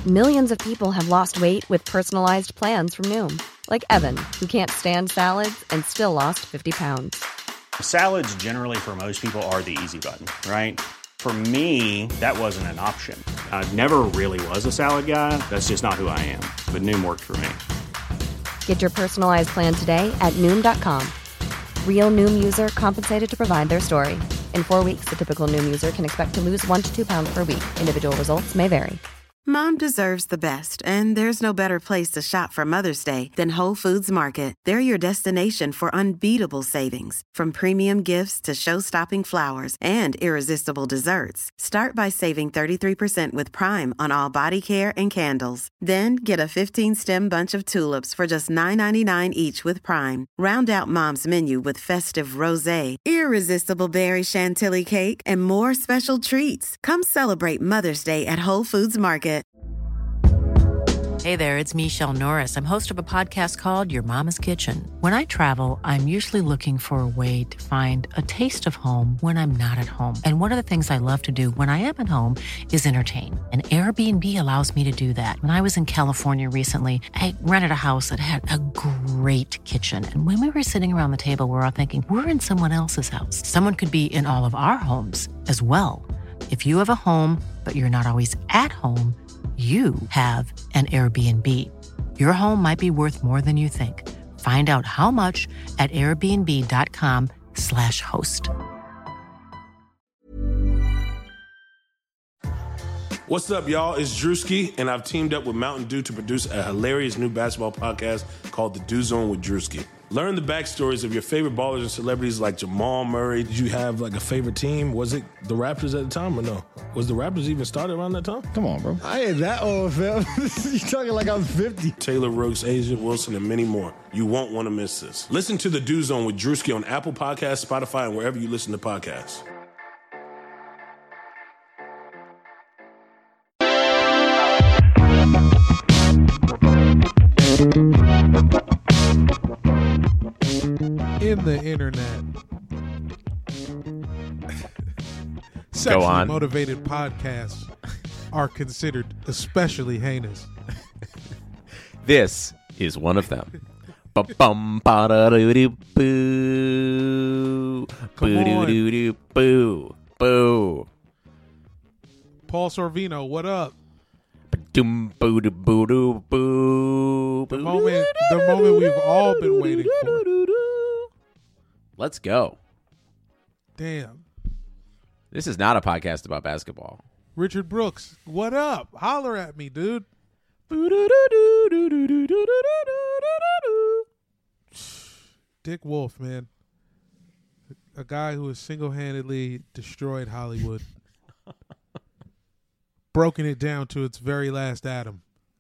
Millions of people have lost weight with personalized plans from Noom. Like Evan, who can't stand salads and still lost 50 pounds. Salads generally for most people are the easy button, right? For me, that wasn't an option. I never really was a salad guy. That's just not who I am. But Noom worked for me. Get your personalized plan today at Noom.com. Real Noom user compensated to provide their story. In 4 weeks, the typical Noom user can expect to lose 1 to 2 pounds per week. Individual results may vary. Mom deserves the best, and there's no better place to shop for Mother's Day than Whole Foods Market. They're your destination for unbeatable savings, from premium gifts to show-stopping flowers and irresistible desserts. Start by saving 33% with Prime on all body care and candles. Then get a 15-stem bunch of tulips for just $9.99 each with Prime. Round out Mom's menu with festive rosé, irresistible berry chantilly cake, and more special treats. Come celebrate Mother's Day at Whole Foods Market. Hey there, it's Michelle Norris. I'm host of a podcast called Your Mama's Kitchen. When I travel, I'm usually looking for a way to find a taste of home when I'm not at home. And one of the things I love to do when I am at home is entertain. And Airbnb allows me to do that. When I was in California recently, I rented a house that had a great kitchen. And when we were sitting around the table, we're all thinking, we're in someone else's house. Someone could be in all of our homes as well. If you have a home, but you're not always at home, you have an Airbnb. Your home might be worth more than you think. Find out how much at airbnb.com/host. What's up, y'all? It's Drewski, and I've teamed up with Mountain Dew to produce a hilarious new basketball podcast called The Dew Zone with Drewski. Learn the backstories of your favorite ballers and celebrities like Jamal Murray. Did you have like a favorite team? Was it the Raptors at the time or no? Was the Raptors even started around that time? Come on, bro. I ain't that old, fam. You talking like I'm 50. Taylor Rooks, Asia Wilson, and many more. You won't want to miss this. Listen to The Dew Zone with Drewski on Apple Podcasts, Spotify, and wherever you listen to podcasts. In the internet, sexually motivated podcasts are considered especially heinous. This is one of them. Ba-bum, ba-da-doo-doo-boo. Boo-doo-doo-doo-boo. Boo. Paul Sorvino, what up? Ba-dum, boo-doo-boo-doo-boo. The moment we've all been waiting for. Let's go. Damn. This is not a podcast about basketball. Richard Brooks, what up? Holler at me, dude. Dick Wolf, man. A guy who has single-handedly destroyed Hollywood. Broken it down to its very last atom.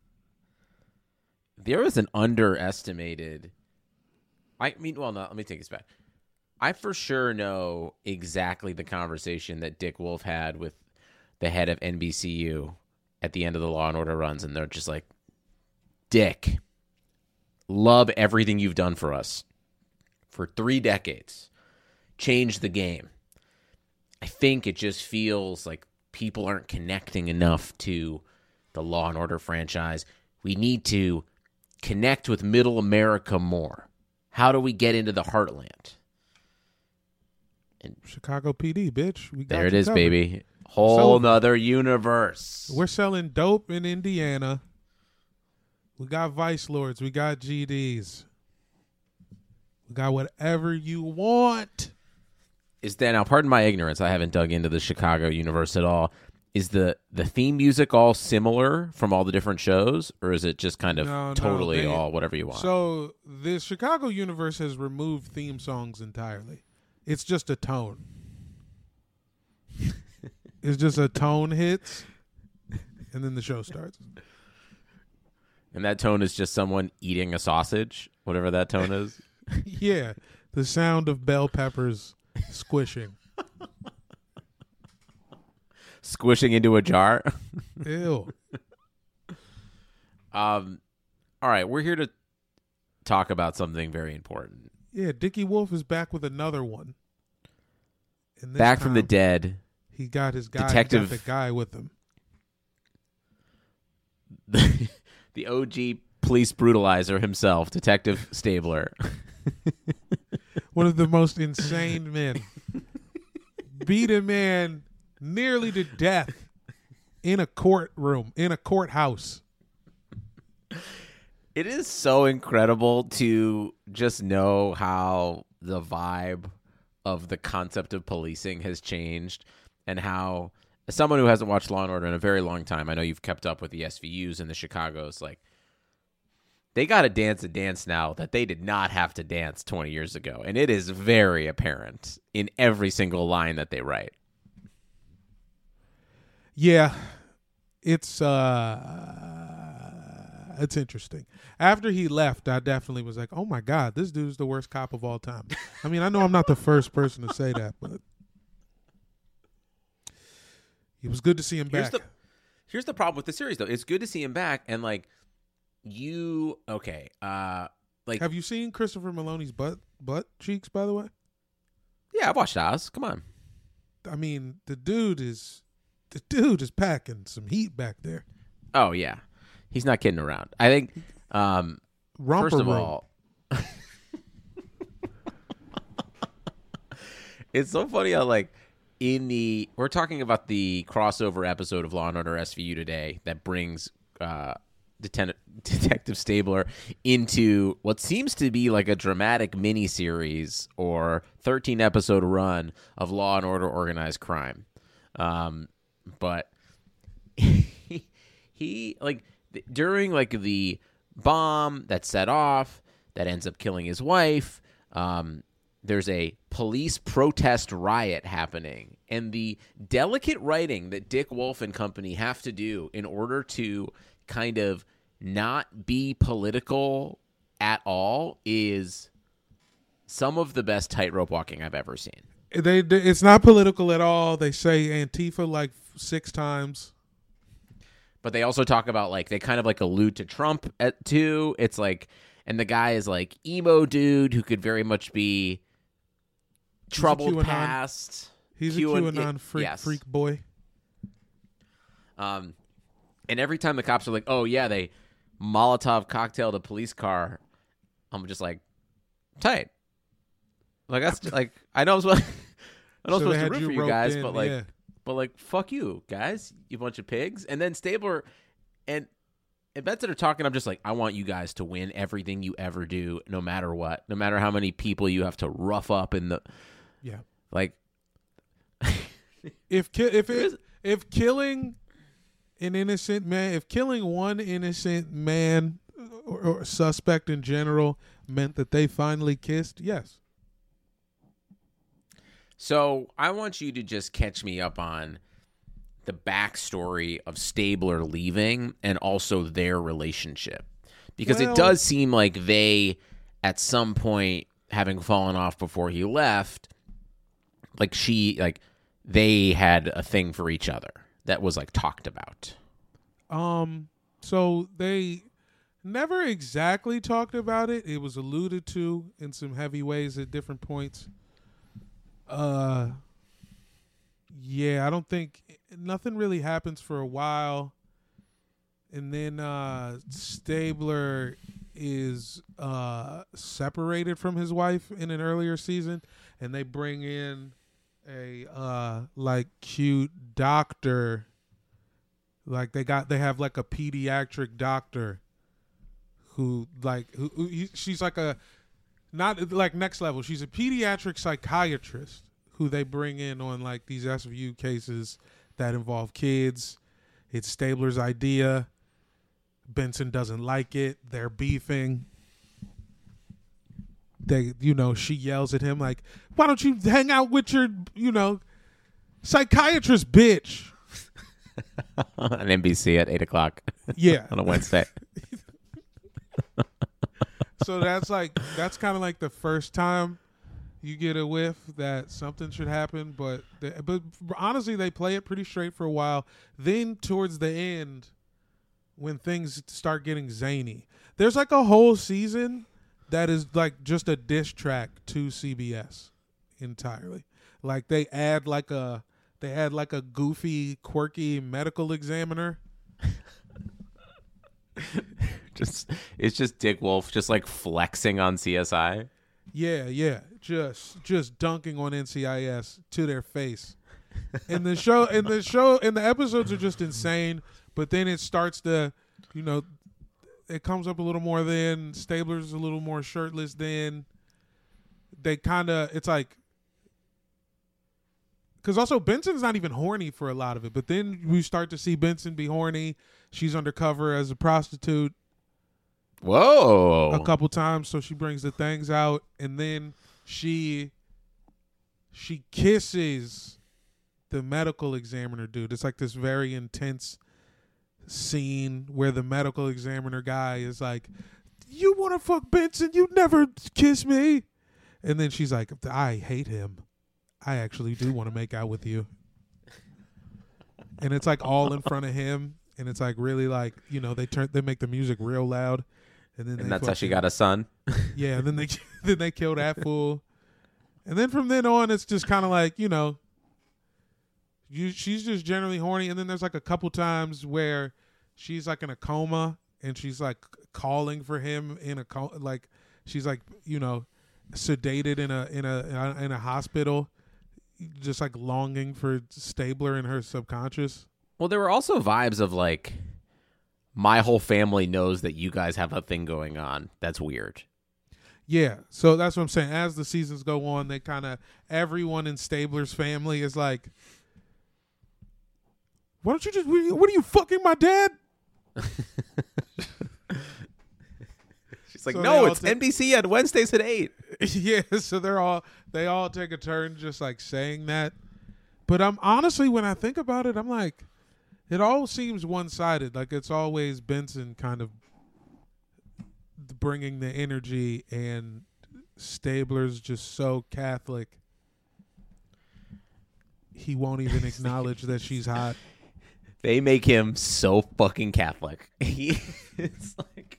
There was an underestimated... let me take this back. I for sure know exactly the conversation that Dick Wolf had with the head of NBCU at the end of the Law and Order runs, and they're just like, Dick, love everything you've done for us for 3 decades. Change the game. I think it just feels like people aren't connecting enough to the Law and Order franchise. We need to connect with middle America more. How do we get into the heartland? And Chicago PD, bitch. We got there it you is, covered. baby. Whole nother universe. We're selling dope in Indiana. We got Vice Lords. We got GDs. We got whatever you want. Is that now? Pardon my ignorance. I haven't dug into the Chicago universe at all. Is the theme music all similar from all the different shows, or is it just kind of all whatever you want? So the Chicago universe has removed theme songs entirely. It's just a tone. It's just a tone hits, and then the show starts. And that tone is just someone eating a sausage, whatever that tone is. Yeah, the sound of bell peppers squishing. Squishing into a jar. Ew. All right, we're here to talk about something very important. Yeah, Dickie Wolf is back with another one. And this back from the time, dead. He got his guy. Detective. He got the guy with him. the OG police brutalizer himself, Detective Stabler. One of the most insane men. Beat a man nearly to death in a courtroom, in a courthouse. It is so incredible to just know how the vibe of the concept of policing has changed, and how, as someone who hasn't watched Law and Order in a very long time, I know you've kept up with the SVUs and the Chicagos, like, they got to dance a dance now that they did not have to dance 20 years ago. And it is very apparent in every single line that they write. Yeah, it's interesting. After he left, I definitely was like, oh my God, this dude's the worst cop of all time. I mean, I know I'm not the first person to say that, but it was good to see him back. Here's the problem with the series, though. It's good to see him back, and like, have you seen Christopher Maloney's butt cheeks, by the way? Yeah, I've watched Oz. Come on. I mean, the dude is packing some heat back there. Oh yeah, he's not kidding around. I think first of all, it's so funny how, like, we're talking about the crossover episode of Law and Order SVU today that brings Detective Stabler into what seems to be like a dramatic miniseries or 13-episode run of Law and Order Organized Crime. But he like, during like the bomb that set off that ends up killing his wife, there's a police protest riot happening, and the delicate writing that Dick Wolf and company have to do in order to kind of not be political at all is some of the best tightrope walking I've ever seen. It's not political at all. They say Antifa like 6 times. But they also talk about, like, they kind of like allude to Trump too. It's like, and the guy is like emo dude who could very much be troubled past. He's a QAnon freak boy. And every time the cops are like, oh yeah, they Molotov cocktailed a police car, I'm just like, tight. Like, that's like, I know I'm supposed to root for you guys, but like, yeah. But like, fuck you guys, you bunch of pigs. And then Stabler and Benson are talking. I'm just like, I want you guys to win everything you ever do, no matter what, no matter how many people you have to rough up in the, yeah, like, if killing an innocent man, if killing one innocent man or suspect in general meant that they finally kissed, yes. So I want you to just catch me up on the backstory of Stabler leaving and also their relationship. Because it does seem like they, at some point, having fallen off before he left, they had a thing for each other that was like talked about. So they never exactly talked about it. It was alluded to in some heavy ways at different points. Yeah, I don't think nothing really happens for a while. And then Stabler is separated from his wife in an earlier season, and they bring in a like cute doctor. Like they have like a pediatric doctor who she's like a, not like next level. She's a pediatric psychiatrist who they bring in on like these SVU cases that involve kids. It's Stabler's idea. Benson doesn't like it. They're beefing. She yells at him like, why don't you hang out with your, psychiatrist, bitch? On NBC at 8:00. Yeah. On a Wednesday. So that's kind of like the first time you get a whiff that something should happen, but honestly, they play it pretty straight for a while. Then towards the end, when things start getting zany, there's like a whole season that is like just a diss track to CBS entirely. Like they add like a goofy, quirky medical examiner It's just Dick Wolf just like flexing on CSI. Yeah, just dunking on NCIS to their face. And the episodes are just insane. But then it starts to, it comes up a little more. Then Stabler's a little more shirtless. Then they it's like, because also Benson's not even horny for a lot of it. But then we start to see Benson be horny. She's undercover as a prostitute. Whoa. A couple times, so she brings the things out, and then she kisses the medical examiner dude. It's like this very intense scene where the medical examiner guy is like, "You want to fuck Benson? You never kiss me." And then she's like, "I hate him. I actually do want to make out with you." And it's like all in front of him, and it's like really like, they make the music real loud. And that's how she got a son. Yeah, and then they kill that fool. And then from then on, it's just kind of like, she's just generally horny. And then there's like a couple times where she's like in a coma and she's like calling for him in a like she's like, sedated in a hospital, just like longing for Stabler in her subconscious. Well, there were also vibes of like, my whole family knows that you guys have a thing going on. That's weird. Yeah, so that's what I'm saying. As the seasons go on, they kind of, everyone in Stabler's family is like, why don't you just, what are you, fucking my dad? She's like, so no, it's NBC on Wednesdays at 8. Yeah, so they all take a turn just like saying that. But I'm honestly, when I think about it, I'm like, it all seems one-sided. Like it's always Benson kind of bringing the energy, and Stabler's just so Catholic. He won't even acknowledge that she's hot. They make him so fucking Catholic. It's like,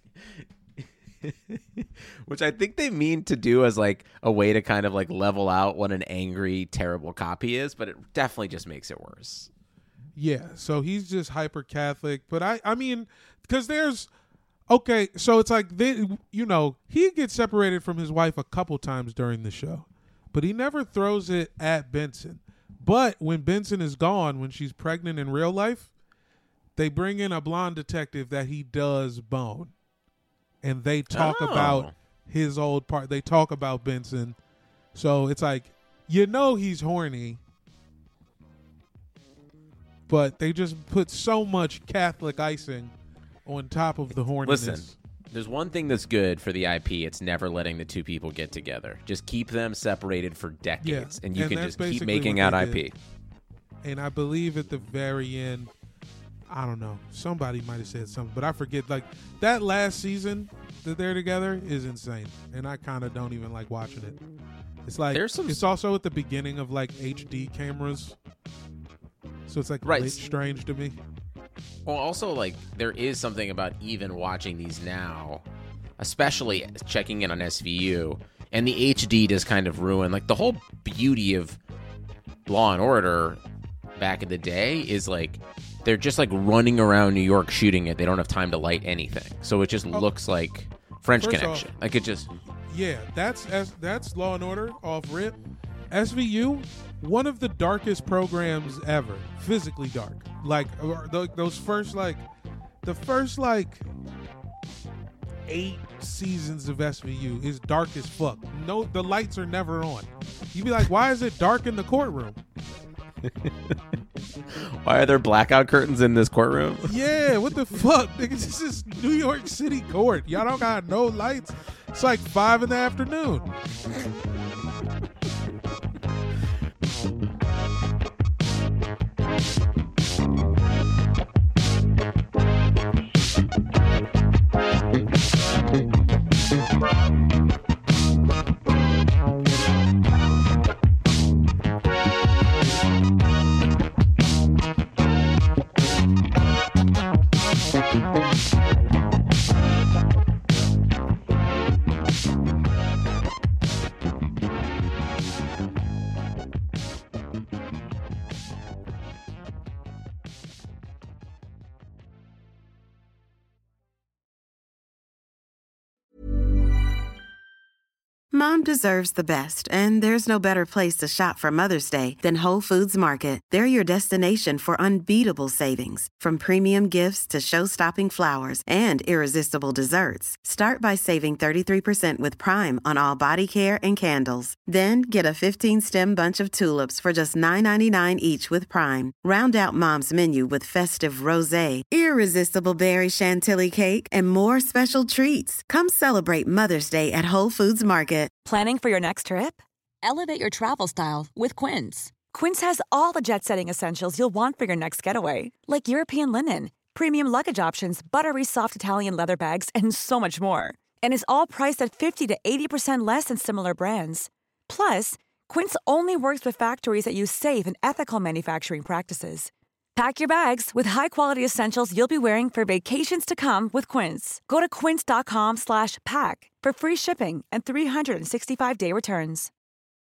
which I think they mean to do as like a way to kind of like level out what an angry, terrible cop he is, but it definitely just makes it worse. Yeah, so he's just hyper Catholic, but I mean, because okay, so it's like he gets separated from his wife a couple times during the show, but he never throws it at Benson. But when Benson is gone, when she's pregnant in real life, they bring in a blonde detective that he does bone, and they talk about his old part. They talk about Benson, so it's like he's horny. But they just put so much Catholic icing on top of the horniness. Listen, there's one thing that's good for the IP. It's never letting the two people get together. Just keep them separated for decades, and you can just keep making out IP. And I believe at the very end, I don't know, somebody might have said something, but I forget. Like that last season that they're together is insane, and I kind of don't even like watching it. It's like it's also at the beginning of like HD cameras. So it's like strange to me. Well, also, like, there is something about even watching these now, especially checking in on SVU, and the HD does kind of ruin, like, the whole beauty of Law and Order back in the day is, like, they're just, like, running around New York shooting it. They don't have time to light anything. So it just looks like French Connection. Like, it just... Yeah, that's Law and Order off rip. SVU, one of the darkest programs ever, physically dark. Like those first the first 8 seasons of SVU is dark as fuck. No, the lights are never on. You'd be like, why is it dark in the courtroom? Why are there blackout curtains in this courtroom? Yeah, what the fuck? Nigga, this is New York City court. Y'all don't got no lights. It's like 5 in the afternoon. Mom deserves the best, and there's no better place to shop for Mother's Day than Whole Foods Market. They're your destination for unbeatable savings, from premium gifts to show-stopping flowers and irresistible desserts. Start by saving 33% with Prime on all body care and candles. Then get a 15-stem bunch of tulips for just $9.99 each with Prime. Round out Mom's menu with festive rosé, irresistible berry chantilly cake, and more special treats. Come celebrate Mother's Day at Whole Foods Market. Planning for your next trip? Elevate your travel style with Quince. Quince has all the jet-setting essentials you'll want for your next getaway, like European linen, premium luggage options, buttery soft Italian leather bags, and so much more. And is all priced at 50 to 80% less than similar brands. Plus, Quince only works with factories that use safe and ethical manufacturing practices. Pack your bags with high-quality essentials you'll be wearing for vacations to come with Quince. Go to quince.com/pack for free shipping and 365-day returns.